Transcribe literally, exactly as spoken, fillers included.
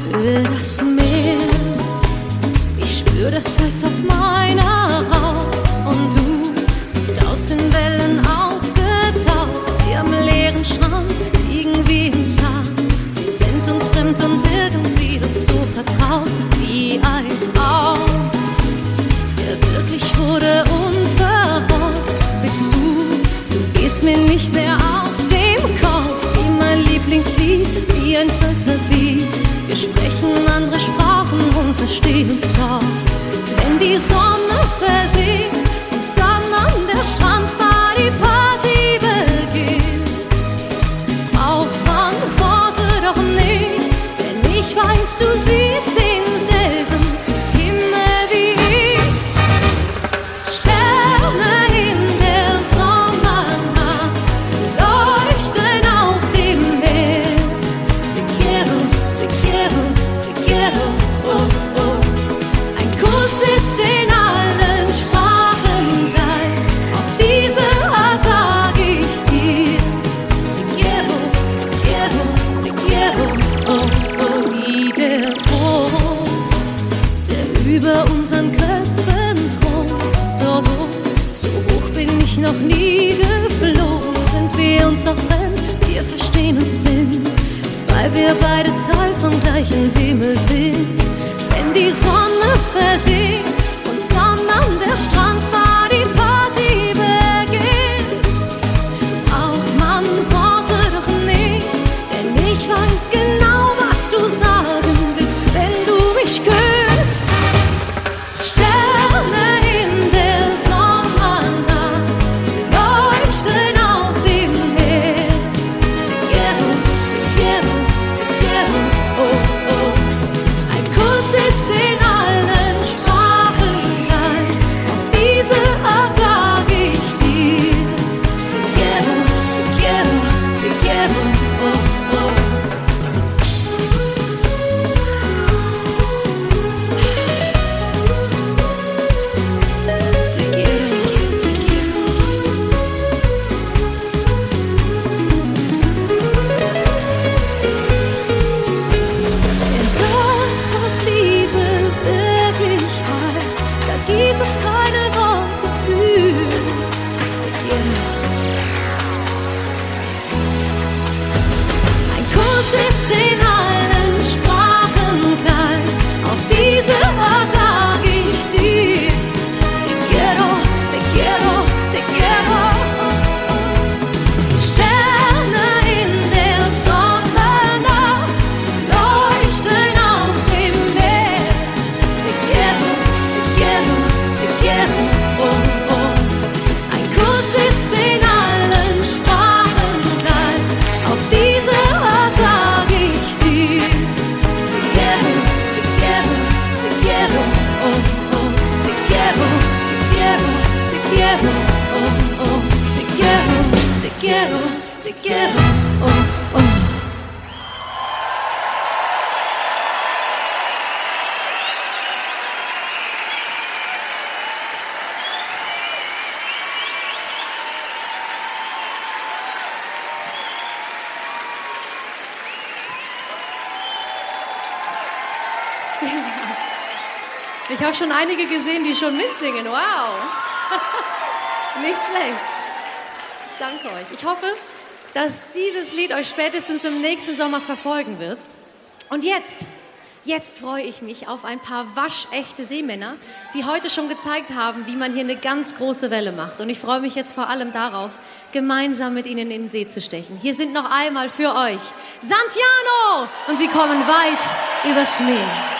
spür das Meer, ich spür das Salz auf meiner Haut und du bist aus den Wellen aufgetaucht. Hier am leeren Strand liegen wir im Sand, wir sind uns fremd und irgendwie doch so vertraut wie ein Traum, der wirklich wurde unverhofft. Bist du, du gehst mir nicht mehr auf den Kopf, wie mein Lieblingslied, wie ein stolzer Beat. Wir sprechen andere Sprachen und verstehen uns doch. Wenn die Sonne versinkt und dann an der Strandbar die Party beginnt, braucht man Worte doch nicht, denn ich weiß, du siehst denselben Himmel wie ich. Sterne in der Sommernacht leuchten auf dem Meer. Te quiero, te quiero, te quiero, oh, oh. Ein Kuss ist in allen Sprachen gleich, auf diese Art sag ich dir. Te quiero, te quiero, te quiero, oh, oh. Wie der Mond, der über unseren Köpfen thront, oh, oh. So hoch bin ich noch nie geflogen, sind wir uns auch fremd, wir verstehen uns blind, weil wir beide Teil vom gleichen Himmel sind. Wenn die Sonne versinkt und dann an der Strandbar die Party beginnt, braucht man Worte doch nicht, denn ich weiß genau, was du sagen willst, wenn du mich küsst. Sterne in der Sommernacht leuchten auf dem Meer. Te quiero, te quiero, te quiero, oh, oh. Ein Kuss ist in allen Sprachen gleich, auf diese Art sag ich dir. Te quiero, te quiero, te quiero, oh, oh. Te quiero, te quiero. Denn das, was Liebe wirklich heißt, da gibt es keine Worte für. Te quiero. Ein Kuss ist in allen Sprachen gleich, auf diese Art sag ich dir. Te quiero, te quiero, te quiero. Sterne in der Sommernacht leuchten auf dem Meer. Te quiero, te quiero, te quiero, oh, oh. Ein Kuss ist in allen Sprachen gleich, auf diese Art sag ich dir. Te quiero, te quiero, te quiero, oh, oh. Te quiero, te quiero, te quiero, oh, oh. Te quiero, te quiero, te quiero, oh, oh. Ich habe schon einige gesehen, die schon mitsingen. Wow! Nicht schlecht. Ich danke euch. Ich hoffe, dass dieses Lied euch spätestens im nächsten Sommer verfolgen wird. Und jetzt, jetzt freue ich mich auf ein paar waschechte Seemänner, die heute schon gezeigt haben, wie man hier eine ganz große Welle macht. Und ich freue mich jetzt vor allem darauf, gemeinsam mit ihnen in den See zu stechen. Hier sind noch einmal für euch Santiano und sie kommen weit übers Meer.